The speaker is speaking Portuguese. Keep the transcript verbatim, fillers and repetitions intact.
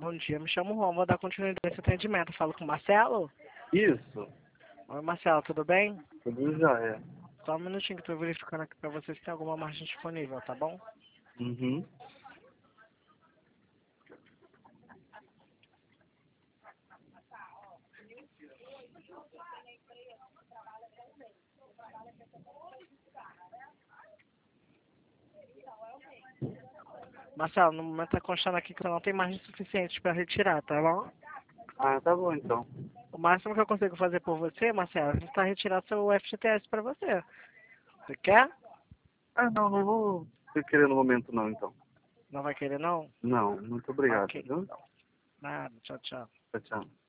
Bom dia, me chamo Juan, vou dar continuidade nesse atendimento. Falo com o Marcelo? Isso, Oi, Marcelo, tudo bem? tudo já é. Só um minutinho que eu tô verificando aqui pra vocês se tem alguma margem disponível, tá bom? Uhum. Marcelo, no momento tá constando aqui que você não tem margem suficiente pra retirar, tá bom? Ah, tá bom então. O máximo que eu consigo fazer por você, Marcelo, é tentar retirar seu F G T S pra você. Você quer? Ah, não, não vou querer no momento não, então. Não vai querer, não? Não, muito obrigado, Ok, viu? então. Nada, tchau, tchau. Tchau, tchau.